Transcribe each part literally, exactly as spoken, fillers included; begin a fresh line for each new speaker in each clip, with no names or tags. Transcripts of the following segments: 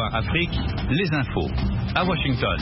A Afrique, les infos. À Washington.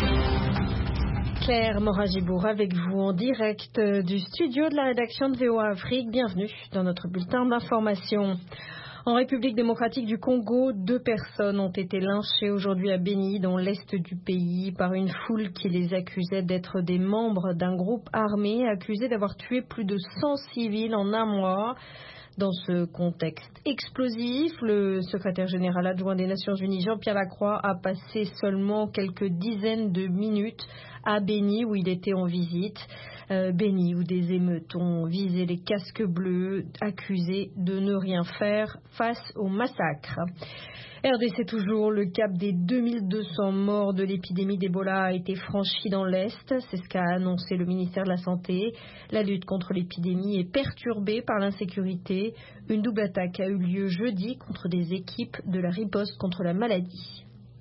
Claire Moragibourg avec vous en direct du studio de la rédaction de V O A Afrique. Bienvenue dans notre bulletin d'information. En République démocratique du Congo, deux personnes ont été lynchées aujourd'hui à Beni, dans l'est du pays, par une foule qui les accusait d'être des membres d'un groupe armé accusé d'avoir tué plus de cent civils en un mois. Dans ce contexte explosif, le secrétaire général adjoint des Nations Unies, Jean-Pierre Lacroix, a passé seulement quelques dizaines de minutes à Beni, où il était en visite. Euh, Beni, où des émeutes ont visé les casques bleus, accusés de ne rien faire face au massacre. R D C toujours, le cap des deux mille deux cents morts de l'épidémie d'Ebola a été franchi dans l'Est. C'est ce qu'a annoncé le ministère de la Santé. La lutte contre l'épidémie est perturbée par l'insécurité. Une double attaque a eu lieu jeudi contre des équipes de la riposte contre la maladie.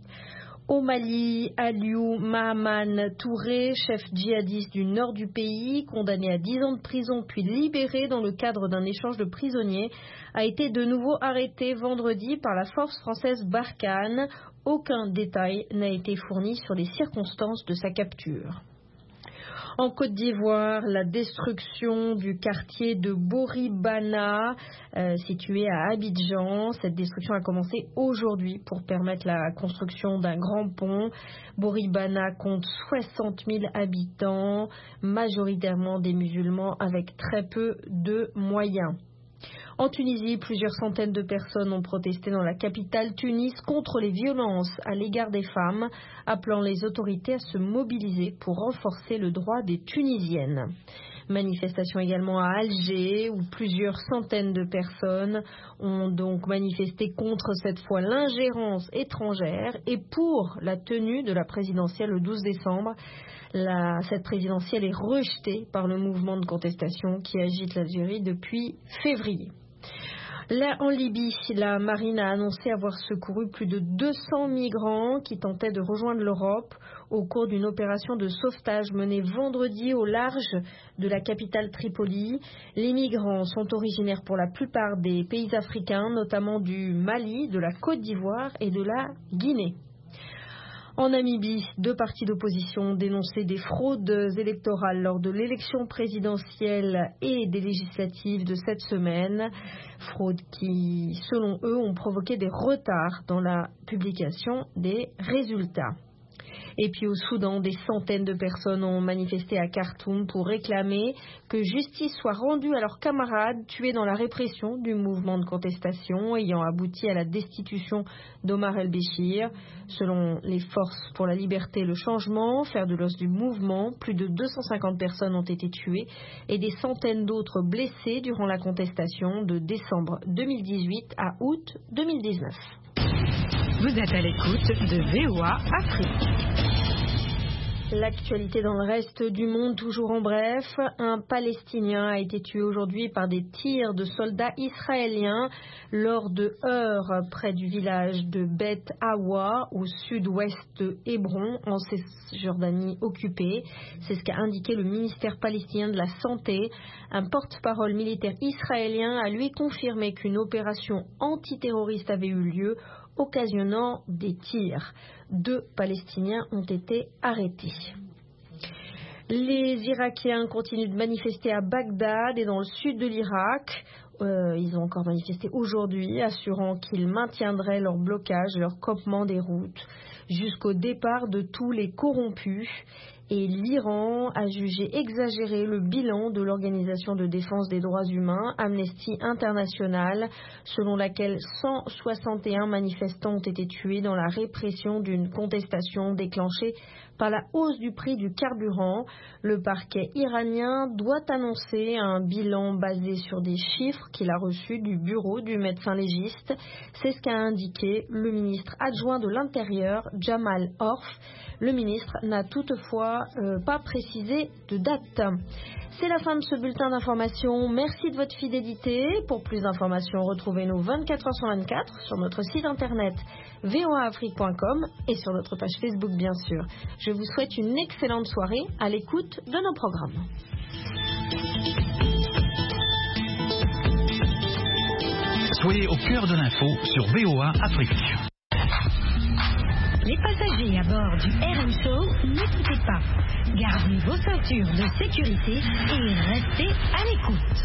Au Mali, Aliou Mahaman Touré, chef djihadiste du nord du pays, condamné à dix ans de prison puis libéré dans le cadre d'un échange de prisonniers, a été de nouveau arrêté vendredi par la force française Barkhane. Aucun détail n'a été fourni sur les circonstances de sa capture. En Côte d'Ivoire, la destruction du quartier de Boribana, euh, situé à Abidjan. Cette destruction a commencé aujourd'hui pour permettre la construction d'un grand pont. Boribana compte soixante mille habitants, majoritairement des musulmans avec très peu de moyens. En Tunisie, plusieurs centaines de personnes ont protesté dans la capitale Tunis contre les violences à l'égard des femmes, appelant les autorités à se mobiliser pour renforcer le droit des Tunisiennes. Manifestation également à Alger, où plusieurs centaines de personnes ont donc manifesté contre cette fois l'ingérence étrangère et pour la tenue de la présidentielle le douze décembre. La, cette présidentielle est rejetée par le mouvement de contestation qui agite l'Algérie depuis février. Là, en Libye, la marine a annoncé avoir secouru plus de deux cents migrants qui tentaient de rejoindre l'Europe au cours d'une opération de sauvetage menée vendredi au large de la capitale Tripoli. Les migrants sont originaires pour la plupart des pays africains, notamment du Mali, de la Côte d'Ivoire et de la Guinée. En Namibie, deux partis d'opposition ont dénoncé des fraudes électorales lors de l'élection présidentielle et des législatives de cette semaine. Fraudes qui, selon eux, ont provoqué des retards dans la publication des résultats. Et puis au Soudan, des centaines de personnes ont manifesté à Khartoum pour réclamer que justice soit rendue à leurs camarades tués dans la répression du mouvement de contestation ayant abouti à la destitution d'Omar el-Béchir. Selon les forces pour la liberté et le changement, fer de l'os du mouvement, plus de deux cent cinquante personnes ont été tuées et des centaines d'autres blessées durant la contestation de décembre deux mille dix-huit à août deux mille dix-neuf.
Vous êtes à l'écoute de V O A Afrique.
L'actualité dans le reste du monde, toujours en bref. Un Palestinien a été tué aujourd'hui par des tirs de soldats israéliens lors de heurts près du village de Beth Awa, au sud-ouest de Hébron, en Cisjordanie occupée. C'est ce qu'a indiqué le ministère palestinien de la Santé. Un porte-parole militaire israélien a lui confirmé qu'une opération antiterroriste avait eu lieu, occasionnant des tirs. Deux Palestiniens ont été arrêtés. Les Irakiens continuent de manifester à Bagdad et dans le sud de l'Irak. Euh, ils ont encore manifesté aujourd'hui, assurant qu'ils maintiendraient leur blocage, leur campement des routes, jusqu'au départ de tous les corrompus. Et l'Iran a jugé exagéré le bilan de l'Organisation de défense des droits humains, Amnesty International, selon laquelle cent soixante et un manifestants ont été tués dans la répression d'une contestation déclenchée par la hausse du prix du carburant. Le parquet iranien doit annoncer un bilan basé sur des chiffres qu'il a reçus du bureau du médecin légiste. C'est ce qu'a indiqué le ministre adjoint de l'Intérieur, Jamal Orf. Le ministre n'a toutefois euh, pas précisé de date. C'est la fin de ce bulletin d'information. Merci de votre fidélité. Pour plus d'informations, retrouvez-nous vingt-quatre heures sur vingt-quatre sur notre site internet v o a afrique point com et sur notre page Facebook, bien sûr. Je vous souhaite une excellente soirée à l'écoute de nos programmes.
Soyez au cœur de l'info sur V O A Afrique.
Les passagers à bord du R M Show, ne quittez pas. Gardez vos ceintures de sécurité et restez à l'écoute.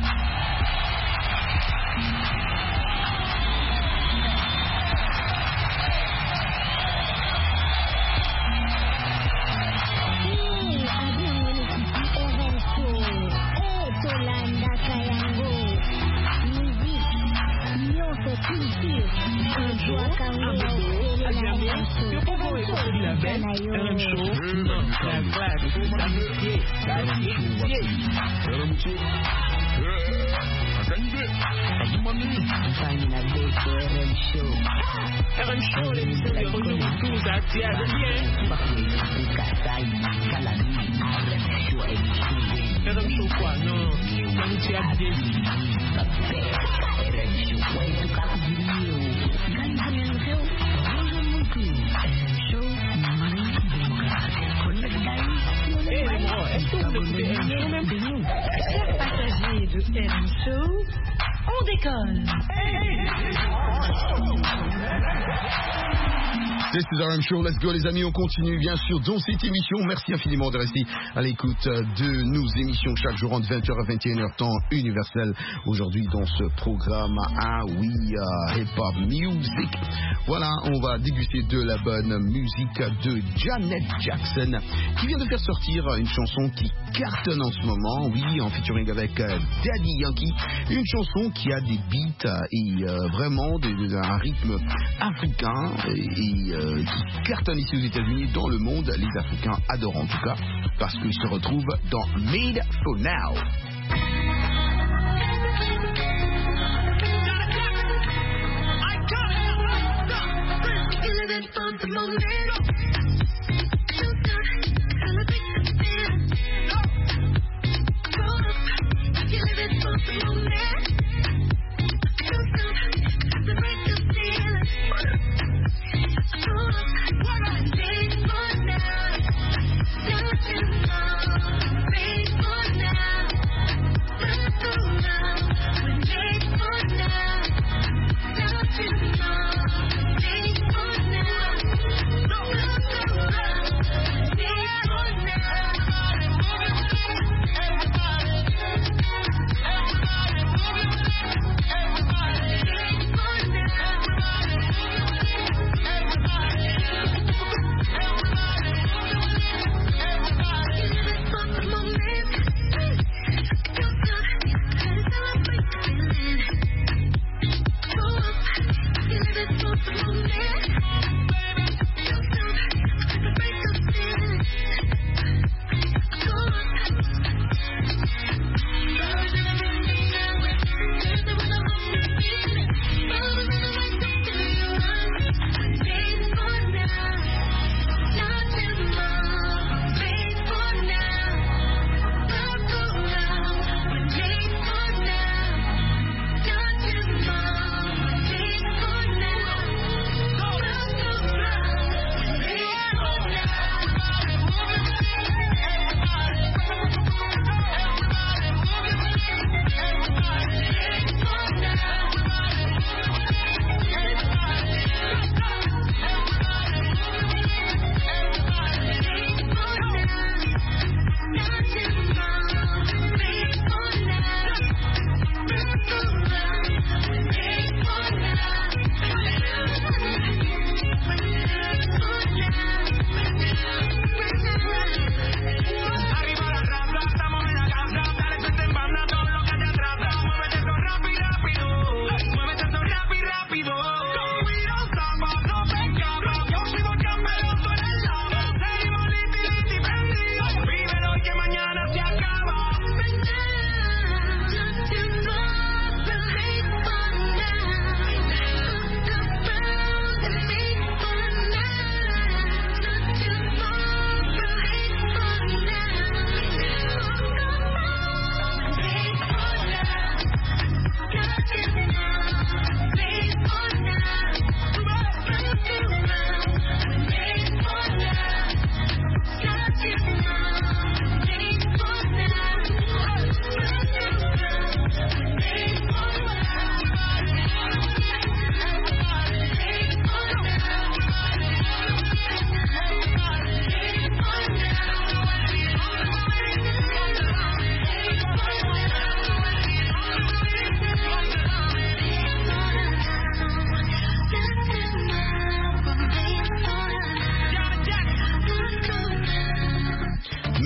Chers passagers de R M Show, on décolle.
This is R M Show, let's go les amis, on continue bien sûr dans cette émission. Merci infiniment de rester à l'écoute de nos émissions chaque jour entre vingt heures et vingt et une heures temps universel. Aujourd'hui dans ce programme, ah oui, uh, Hip Hop Music. Voilà, on va déguster de la bonne musique de Janet Jackson qui vient de faire sortir une chanson qui cartonne en ce moment, oui, en featuring avec uh, Daddy Yankee. Une chanson qui a des beats et uh, vraiment des, un rythme africain et, et uh, qui cartonne ici aux États-Unis, dans le monde. Les Africains adorent en tout cas parce qu'ils se retrouvent dans Made for Now.
Now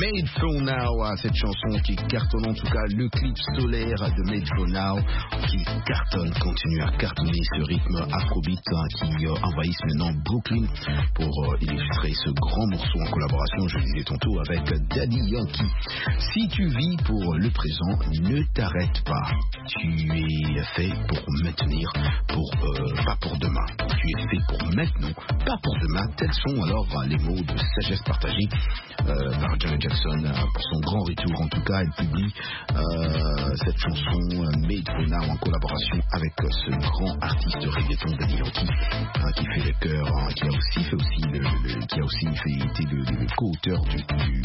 Made for Now, cette chanson qui cartonne, en tout cas le clip solaire de Made for Now qui cartonne, continue à cartonner ce rythme afrobeat hein, qui euh, envahisse maintenant Brooklyn pour euh, illustrer ce grand morceau en collaboration, je le disais tantôt, avec Daddy Yankee. Si tu vis pour le présent, ne t'arrête pas. Tu es fait pour maintenir, pour, euh, pas pour demain. Tu es fait pour maintenant, pas pour demain. Tels sont alors les mots de sagesse partagée euh, par Janet Jackson euh, pour son grand retour. En tout cas, elle publie euh, cette chanson euh, Made for Now en collaboration avec euh, ce grand artiste reggaeton Daddy Yankee hein, qui fait le cœur, hein, qui a aussi fait aussi le, le, qui a aussi fait, été le, le, le co-auteur du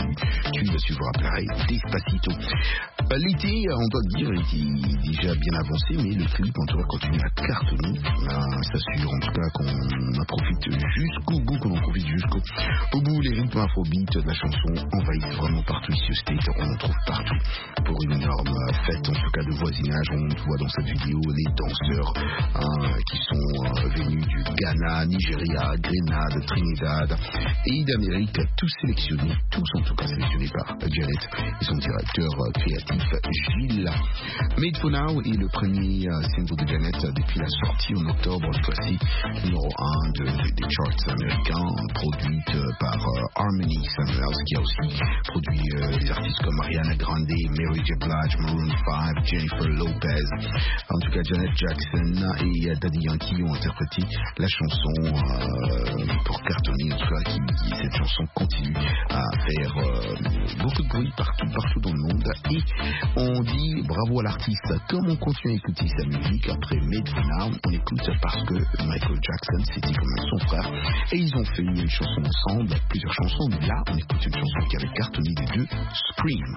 tube, si vous vous rappellerez, Despacito. Euh, L'été, on doit dire, était déjà bien avancé, mais le clip en tout cas continue à cartonner. Euh, s'assure en tout cas qu'on en profite jusqu'au bout, qu'on en profite jusqu'au au bout. Les rythmes afrobeat de la chanson envahissent vraiment partout ici au State. On en trouve partout pour une énorme fête, en tout cas de voisinage. On voit dans cette vidéo les danseurs hein, qui sont euh, venus du Ghana, Nigeria, Grenade, Trinidad et d'Amérique, tous sélectionnés, tous en tout cas sélectionnés par Janet et son directeur euh, créatif Gilles. Made for Now est le premier euh, single de Janet depuis la sortie en octobre, classé numéro un de, de, des charts américains, produite euh, par euh, Harmony Samuels, qui a aussi produit euh, des artistes comme Ariana Grande, Mary J. Blige, Maroon five, Jennifer Lopez. En tout cas, Janet Jackson et euh, Daddy Yankee ont interprété la chanson euh, pour cartonner. En tout cas, qui, qui, cette chanson continue à faire euh, beaucoup de bruit partout, partout dans le monde. Et on dit bravo à l'artiste. Comme on continue à écouter sa musique après Made for Now, on écoute parce que Michael Jackson, c'était comme son frère. Et ils ont fait une chanson ensemble, plusieurs chansons. Mais là, on écoute une chanson qui avait cartonné des deux, Scream.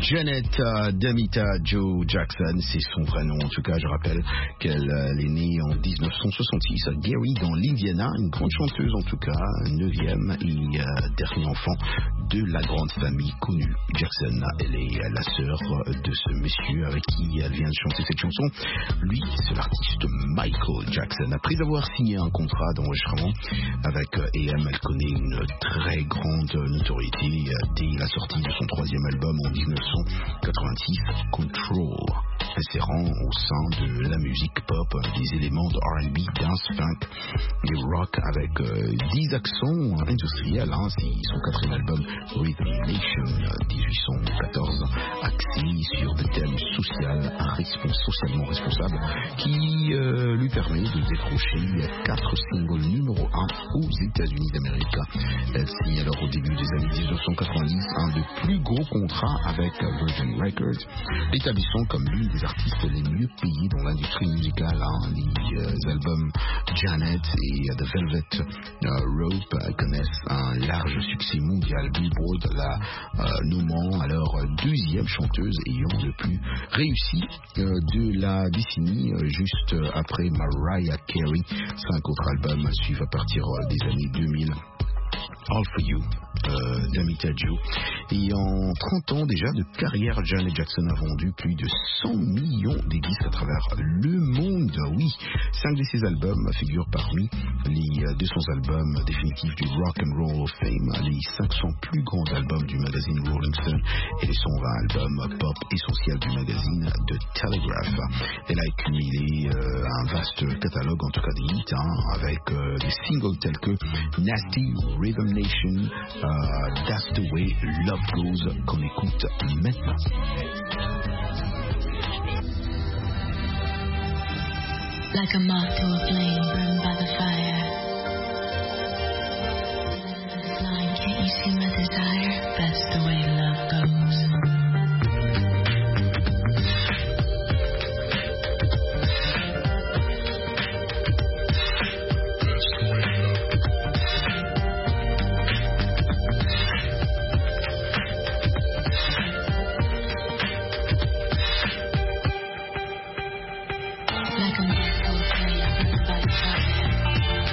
Janet uh, Damita Jo Jackson, c'est son vrai nom. En tout cas, je rappelle qu'elle euh, est née en dix-neuf cent soixante-six à Gary, dans l'Indiana. Une grande chanteuse, en tout cas, neuvième et euh, dernier enfant de la grande famille connue Jackson. Elle est la sœur de ce monsieur avec qui elle vient de chanter cette chanson. Lui, c'est l'artiste Michael Jackson. Après avoir signé un contrat d'enregistrement avec A M, elle connaît une très grande notoriété dès la sortie de son troisième album en dix-neuf cent quatre-vingt-six, Control. Elle s'est rend au sein de la musique pop, des éléments de R and B, dance, funk et rock avec euh, dix accents industriels. Hein, c'est son quatrième album, Rhythm Nation, dix-huit cent quatorze, axé sur des thèmes sociaux, respons- socialement responsables, qui euh, lui permet de décrocher quatre singles numéro un aux États-Unis d'Amérique. Elle signe alors au début des années dix-neuf cent quatre-vingt-dix un des plus gros contrats avec Virgin Records, l'établissant comme l'une des artistes les mieux payés dans l'industrie musicale. Hein. Les euh, albums Janet et The Velvet uh, Rope uh, connaissent un large succès mondial. Billboard la euh, nommant alors deuxième chanteuse ayant le plus réussi euh, de la décennie, euh, juste après Mariah Carey. Cinq autres albums suivent à partir euh, des années deux mille. All for You, euh, Damita Jo. Et en trente ans déjà de carrière, Janet Jackson a vendu plus de cent millions de disques à travers le monde. Oui, cinq de ses albums figurent parmi les deux cents albums définitifs du Rock and Roll of Fame, les cinq cents plus grands albums du magazine Rolling Stone et les cent vingt albums pop essentiels du magazine The Telegraph. Elle a accumulé euh, un vaste catalogue, en tout cas des hits, hein, avec euh, des singles tels que Nasty, Rhythm Nation, uh, That's the Way Love Goes, qu'on écoute maintenant.
Like a moth to a flame burned by the fire. Flying, can't you see my desire? That's the way love goes. Like a moth to a flame burned by the fire.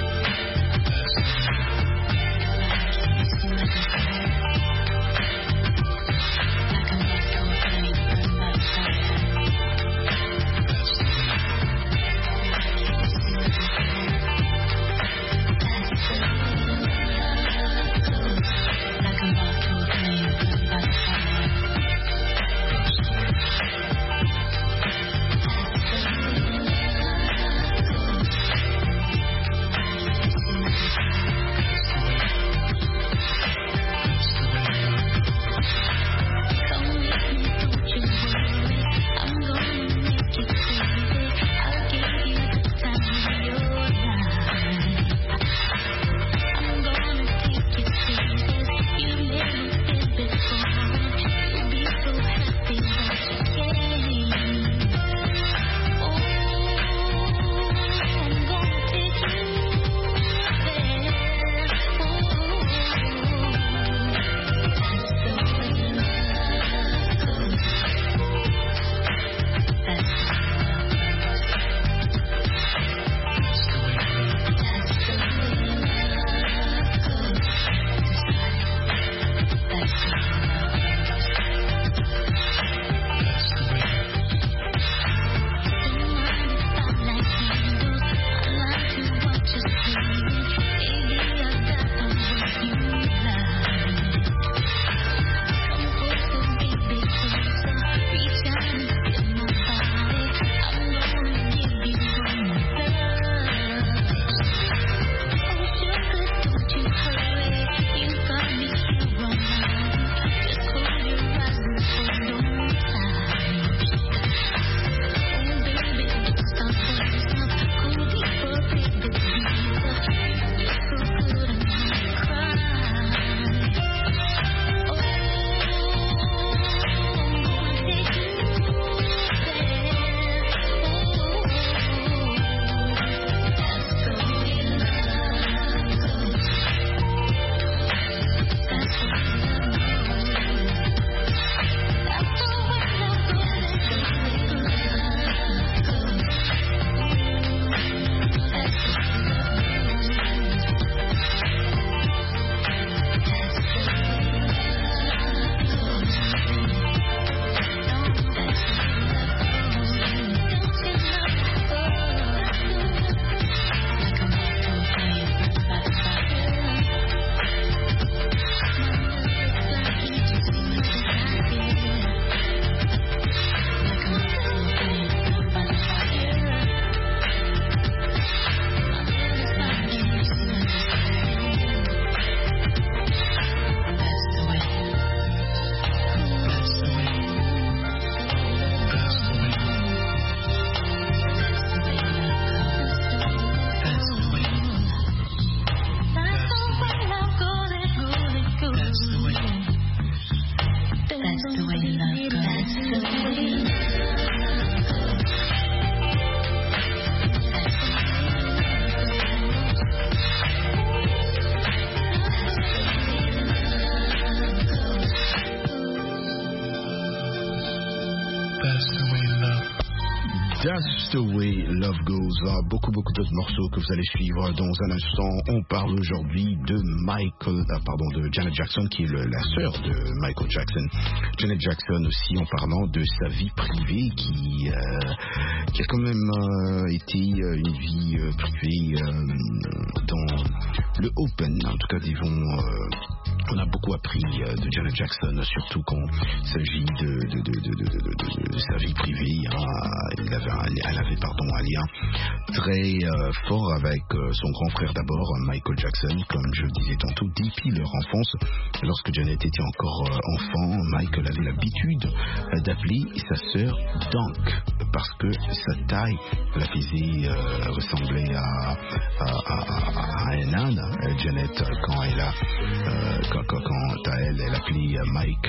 The Way Love Goes. Beaucoup, beaucoup d'autres morceaux que vous allez suivre dans un instant. On parle aujourd'hui de Michael, euh, pardon, de Janet Jackson, qui est le, la sœur de Michael Jackson. Janet Jackson aussi, en parlant de sa vie privée, qui, euh, qui a quand même euh, été euh, une vie euh, privée euh, dans le Open. En tout cas, disons, euh, on a beaucoup appris euh, de Janet Jackson, surtout quand il s'agit de, de, de, de, de, de, de sa vie privée. Hein. Elle avait, un, elle avait pardon, un lien très euh, fort avec euh, son grand frère d'abord, Michael Jackson, comme je le disais tantôt, depuis leur enfance. Lorsque Janet était encore euh, enfant, Michael avait l'habitude euh, d'appeler sa sœur Dunk, parce que sa taille la faisait euh, ressembler à, à, à, à un âne. Janet, quand elle a euh, quand, quand, quand à elle, elle appelait Mike,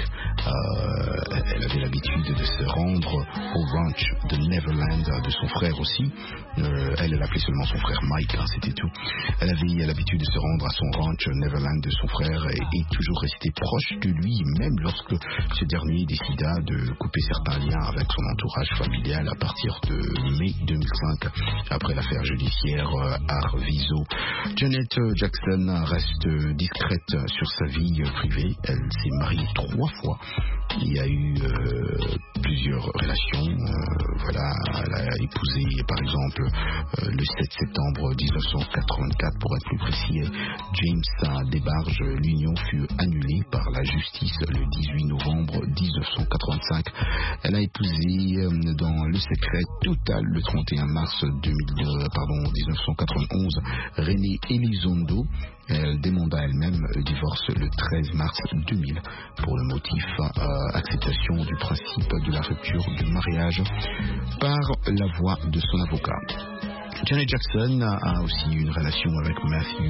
euh, elle avait l'habitude de se rendre au ranch de Neverland de son frère aussi. Euh, elle, elle appelait seulement son frère Mike, hein, c'était tout. Elle avait l'habitude de se rendre à son ranch Neverland de son frère et, et toujours rester proche de lui, même lorsque ce dernier décida de couper certains liens avec son entourage familial à partir de mai deux mille cinq, après l'affaire judiciaire euh, Arvizo. Janet Jackson reste discrète sur sa vie privée. Elle s'est mariée trois fois. Il y a eu euh, plusieurs relations. Euh, voilà, elle a épousé, par exemple, euh, le sept septembre dix-neuf cent quatre-vingt-quatre, pour être plus précis, James Debarge. L'union fut annulée par la justice le dix-huit novembre dix-neuf cent quatre-vingt-cinq. Elle a épousé euh, dans le secret total le trente et un mars deux mille deux, pardon, dix-neuf cent quatre-vingt-onze, René Elizondo. Elle demanda elle-même le divorce le treize mars deux mille pour le motif euh, acceptation du principe de la rupture du mariage par la voix de son avocat. Janet Jackson a aussi une relation avec Matthew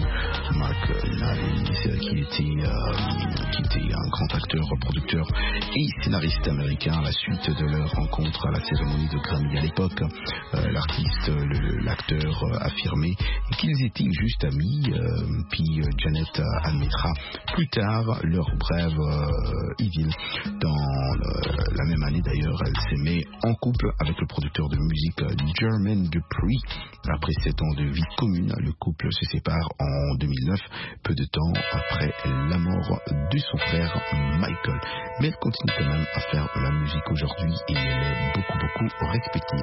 McNally, qui était, euh, qui était un grand acteur, producteur et scénariste américain. À la suite de leur rencontre à la cérémonie de Grammy à l'époque, euh, l'artiste, le, l'acteur euh, affirmait qu'ils étaient juste amis, euh, puis euh, Janet admettra plus tard leur brève euh, idylle. Dans euh, la même année d'ailleurs, elle s'est mise en couple avec le producteur de musique Jermaine Dupri. Après sept ans de vie commune, le couple se sépare en deux mille neuf, peu de temps après la mort de son frère Michael. Mais elle continue quand même à faire la musique aujourd'hui et elle est beaucoup beaucoup respectée.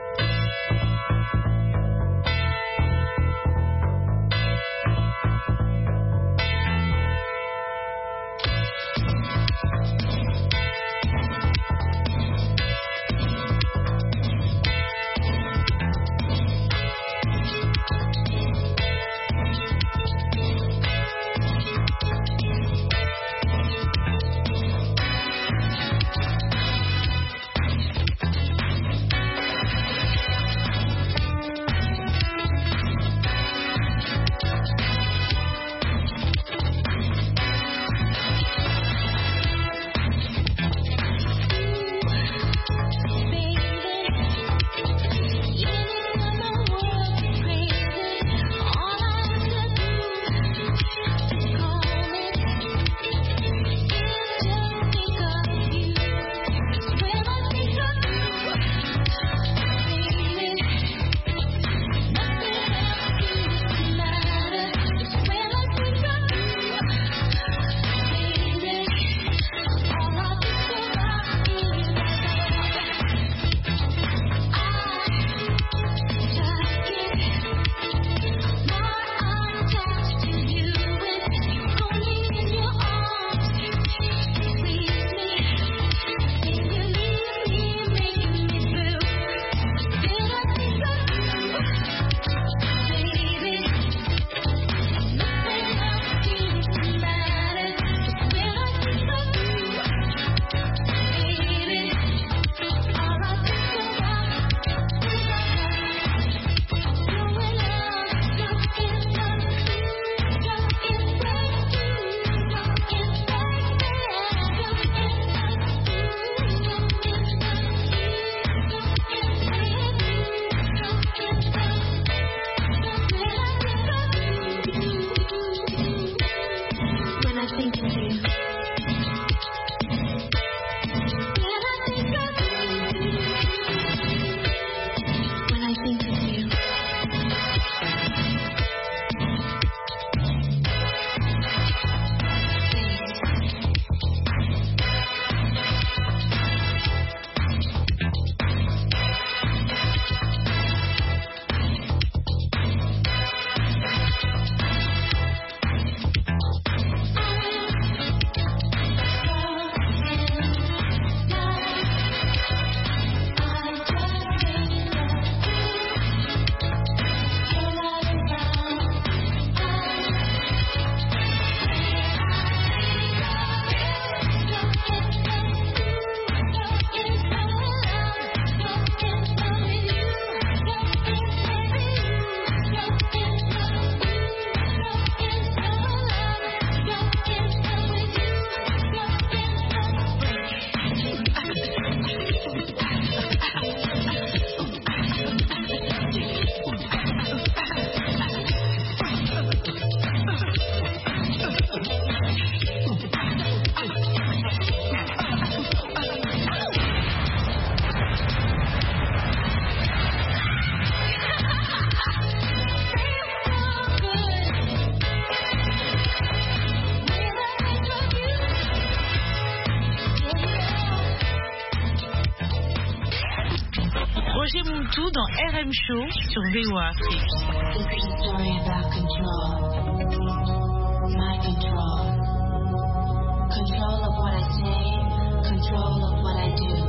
dans R M Show sur V O A Afrique.
It's a story about control. My control. Control of what I say, control of what I do.